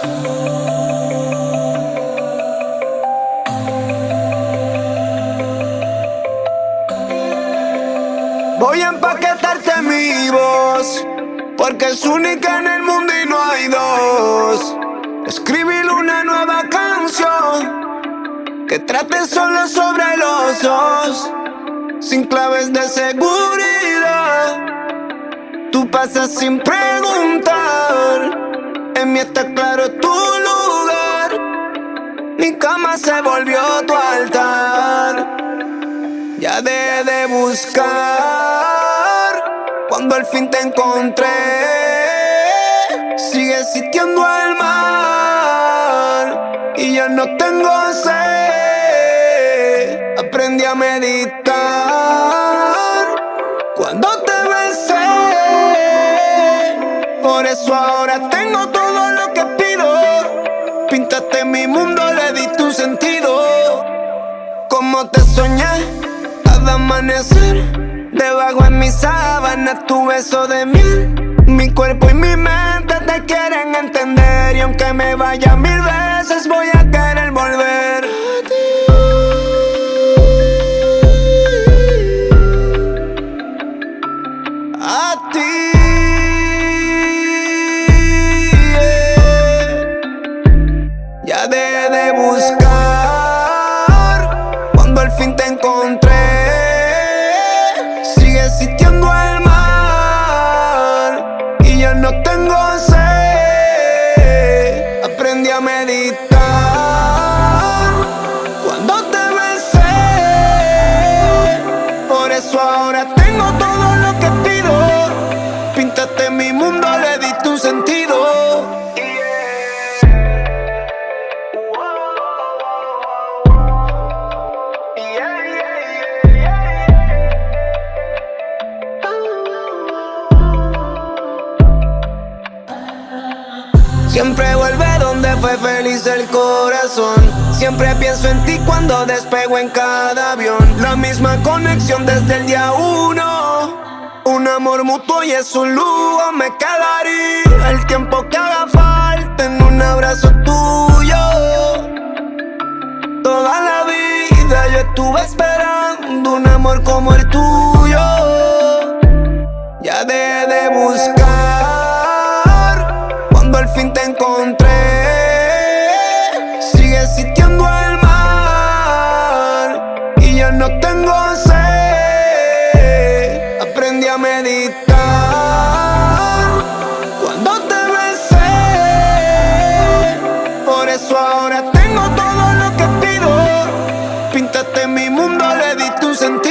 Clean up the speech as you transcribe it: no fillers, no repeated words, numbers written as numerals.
Voy a empaquetarte mi voz, porque es única en el mundo y no hay dos. Escribir una nueva canción que trate solo sobre los dos, sin claves de seguridad. Tú pasas sin preguntar, en mí está claro tu lugar. Mi cama se volvió tu altar. Ya dejé de buscar cuando al fin te encontré. Sigue existiendo el mar y ya no tengo sed. Aprendí a meditar cuando te besé. Por eso ahora tengo todo lo que pido. Pintaste mi mundo, le di tu sentido. Como te soñé cada amanecer, debajo en mis sábanas tu beso de miel. Mi cuerpo y mi mente te quieren entender, y aunque me vaya 1000 veces voy a querer volver a ti. A ti, ya dejé de buscar cuando al fin te encontré. Sigue existiendo el mar y ya no tengo sed. Aprendí a meditar cuando te besé. Por eso ahora tengo todo lo que pido. Pintaste mi mundo, le di tu sentido. Siempre vuelve donde fue feliz el corazón. Siempre pienso en ti cuando despego en cada avión. La misma conexión desde el día uno. Un amor mutuo y es un lujo. Me quedaría el tiempo que haga falta en un abrazo tuyo. Toda la vida yo estuve esperando un amor como el tuyo. Ya dejé de buscar cuando al fin te encontré. Sigue existiendo el mar y ya no tengo sed. Aprendí a meditar cuando te besé. Por eso ahora tengo todo lo que pido. Pintaste mi mundo, le di tu sentido.